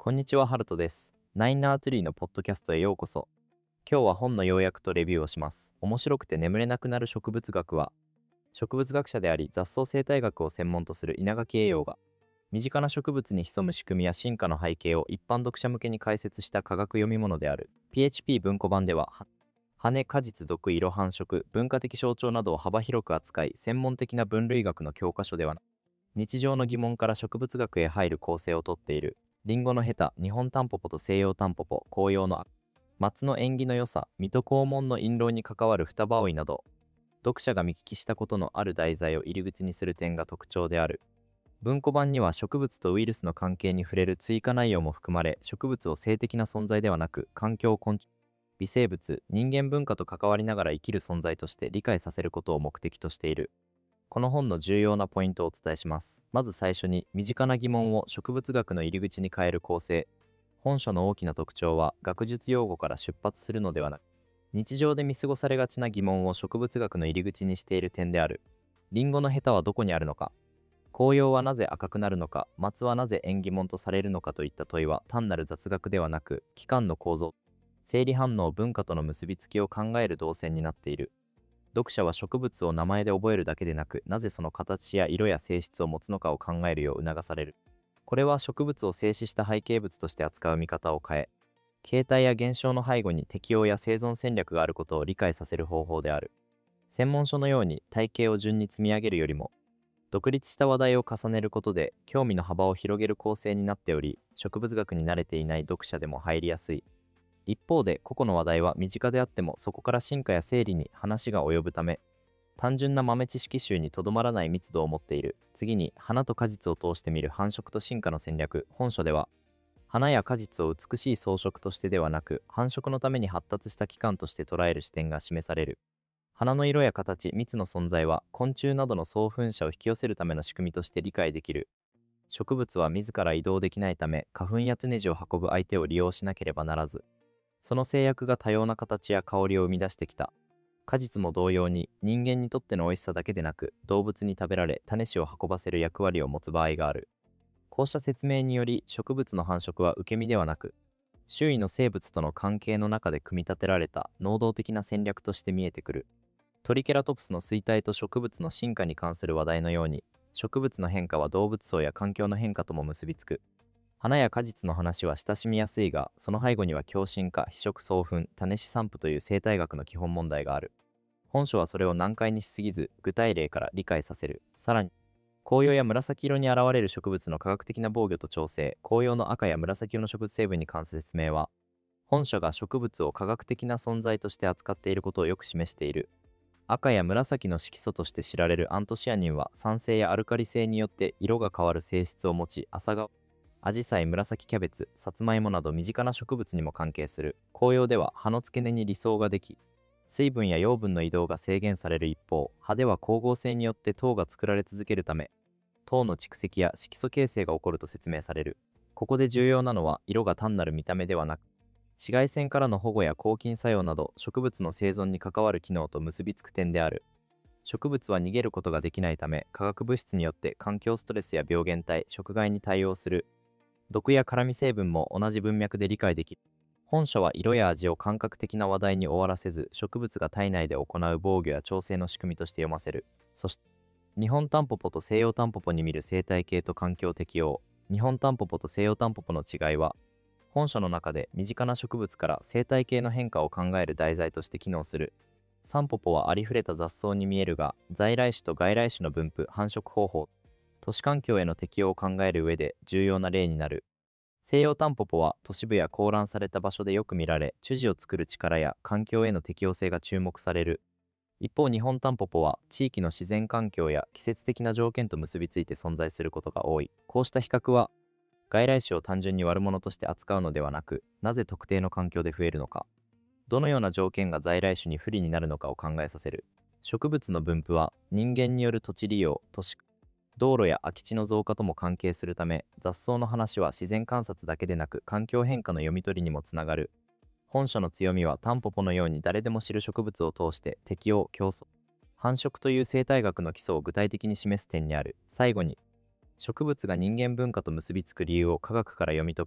こんにちは、ハルトです。ナインナーツリーのポッドキャストへようこそ。今日は本の要約とレビューをします。面白くて眠れなくなる植物学は、植物学者であり雑草生態学を専門とする稲垣栄養が、身近な植物に潜む仕組みや進化の背景を一般読者向けに解説した科学読み物である。PHP 文庫版では、羽、果実、毒、色、繁殖、文化的象徴などを幅広く扱い、専門的な分類学の教科書ではなく、日常の疑問から植物学へ入る構成をとっている。リンゴのヘタ、日本タンポポと西洋タンポポ、紅葉の松の縁起の良さ、水戸黄門の印籠に関わる双葉葵など、読者が見聞きしたことのある題材を入り口にする点が特徴である。文庫版には植物とウイルスの関係に触れる追加内容も含まれ、植物を性的な存在ではなく、環境昆虫、微生物、人間文化と関わりながら生きる存在として理解させることを目的としている。この本の重要なポイントをお伝えします。まず最初に、身近な疑問を植物学の入り口に変える構成。本書の大きな特徴は、学術用語から出発するのではなく、日常で見過ごされがちな疑問を植物学の入り口にしている点である。リンゴのヘタはどこにあるのか、紅葉はなぜ赤くなるのか、松はなぜ縁起物とされるのかといった問いは、単なる雑学ではなく、器官の構造、生理反応、文化との結びつきを考える動線になっている。読者は植物を名前で覚えるだけでなく、なぜその形や色や性質を持つのかを考えるよう促される。これは植物を静止した背景物として扱う見方を変え、形態や現象の背後に適応や生存戦略があることを理解させる方法である。専門書のように体系を順に積み上げるよりも、独立した話題を重ねることで興味の幅を広げる構成になっており、植物学に慣れていない読者でも入りやすい。一方で、個々の話題は身近であってもそこから進化や整理に話が及ぶため、単純な豆知識集にとどまらない密度を持っている。次に、花と果実を通して見る繁殖と進化の戦略。本書では、花や果実を美しい装飾としてではなく、繁殖のために発達した器官として捉える視点が示される。花の色や形、蜜の存在は、昆虫などの送粉者を引き寄せるための仕組みとして理解できる。植物は自ら移動できないため、花粉や種子を運ぶ相手を利用しなければならず、その制約が多様な形や香りを生み出してきた。果実も同様に、人間にとっての美味しさだけでなく、動物に食べられ種子を運ばせる役割を持つ場合がある。こうした説明により、植物の繁殖は受け身ではなく、周囲の生物との関係の中で組み立てられた能動的な戦略として見えてくる。トリケラトプスの衰退と植物の進化に関する話題のように、植物の変化は動物層や環境の変化とも結びつく。花や果実の話は親しみやすいが、その背後には共振化、非色送粉、種子散布という生態学の基本問題がある。本書はそれを難解にしすぎず、具体例から理解させる。さらに、紅葉や紫色に現れる植物の科学的な防御と調整、紅葉の赤や紫色の植物成分に関する説明は、本書が植物を科学的な存在として扱っていることをよく示している。赤や紫の色素として知られるアントシアニンは酸性やアルカリ性によって色が変わる性質を持ち、朝顔、アジサイ、紫キャベツ、さつまいもなど身近な植物にも関係する。紅葉では葉の付け根に理想ができ、水分や養分の移動が制限される一方、葉では光合成によって糖が作られ続けるため、糖の蓄積や色素形成が起こると説明される。ここで重要なのは、色が単なる見た目ではなく、紫外線からの保護や抗菌作用など植物の生存に関わる機能と結びつく点である。植物は逃げることができないため、化学物質によって環境ストレスや病原体、食害に対応する。毒や辛味成分も同じ文脈で理解できる。本書は色や味を感覚的な話題に終わらせず、植物が体内で行う防御や調整の仕組みとして読ませる。そして、日本タンポポと西洋タンポポに見る生態系と環境適応。日本タンポポと西洋タンポポの違いは、本書の中で身近な植物から生態系の変化を考える題材として機能する。サンポポはありふれた雑草に見えるが、在来種と外来種の分布、繁殖方法、都市環境への適応を考える上で重要な例になる。西洋タンポポは都市部や荒乱された場所でよく見られ、種子を作る力や環境への適応性が注目される。一方、日本タンポポは地域の自然環境や季節的な条件と結びついて存在することが多い。こうした比較は、外来種を単純に悪者として扱うのではなく、なぜ特定の環境で増えるのか、どのような条件が在来種に不利になるのかを考えさせる。植物の分布は人間による土地利用、都市道路や空き地の増加とも関係するため、雑草の話は自然観察だけでなく環境変化の読み取りにもつながる。本書の強みはタンポポのように誰でも知る植物を通して適応、競争、繁殖という生態学の基礎を具体的に示す点にある。最後に、植物が人間文化と結びつく理由を科学から読み解く。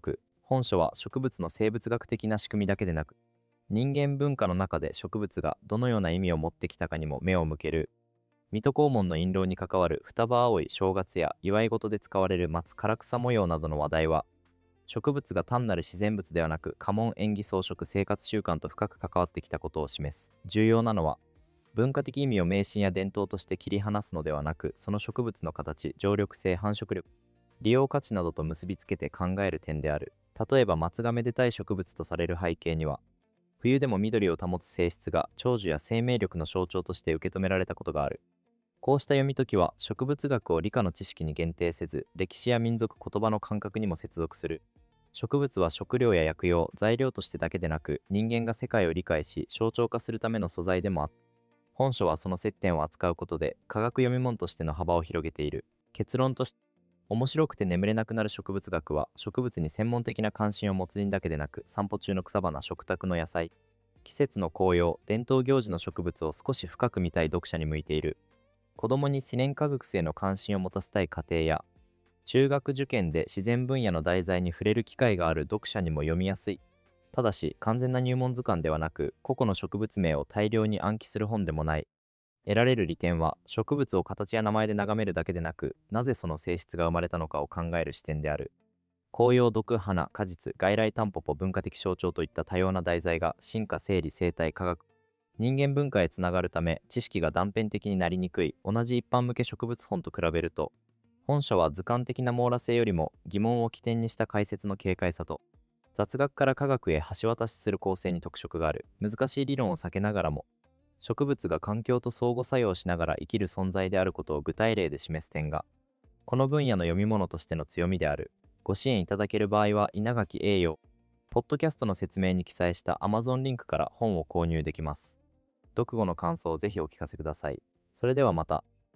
本書は植物の生物学的な仕組みだけでなく、人間文化の中で植物がどのような意味を持ってきたかにも目を向ける。水戸黄門の印籠に関わる双葉青い正月や祝い事で使われる松唐草模様などの話題は、植物が単なる自然物ではなく家紋縁起装飾生活習慣と深く関わってきたことを示す。重要なのは、文化的意味を迷信や伝統として切り離すのではなく、その植物の形、常緑性、繁殖力、利用価値などと結びつけて考える点である。例えば松がめでたい植物とされる背景には、冬でも緑を保つ性質が長寿や生命力の象徴として受け止められたことがある。こうした読み解きは植物学を理科の知識に限定せず、歴史や民族言葉の感覚にも接続する。植物は食料や薬用、材料としてだけでなく、人間が世界を理解し象徴化するための素材でもあった。本書はその接点を扱うことで科学読み物としての幅を広げている。結論として、面白くて眠れなくなる植物学は植物に専門的な関心を持つ人だけでなく、散歩中の草花、食卓の野菜、季節の紅葉、伝統行事の植物を少し深く見たい読者に向いている。子供に自然科学性の関心を持たせたい家庭や、中学受験で自然分野の題材に触れる機会がある読者にも読みやすい。ただし、完全な入門図鑑ではなく、個々の植物名を大量に暗記する本でもない。得られる利点は、植物を形や名前で眺めるだけでなく、なぜその性質が生まれたのかを考える視点である。紅葉、毒、花、果実、外来タンポポ、文化的象徴といった多様な題材が進化、生理、生態、科学、人間文化へつながるため、知識が断片的になりにくい同じ一般向け植物本と比べると、本書は図鑑的な網羅性よりも疑問を起点にした解説の軽快さと、雑学から科学へ橋渡しする構成に特色がある。難しい理論を避けながらも、植物が環境と相互作用しながら生きる存在であることを具体例で示す点が、この分野の読み物としての強みである。ご支援いただける場合は、稲垣栄誉、ポッドキャストの説明に記載した Amazon リンクから本を購入できます。読後の感想をぜひお聞かせください。それではまた。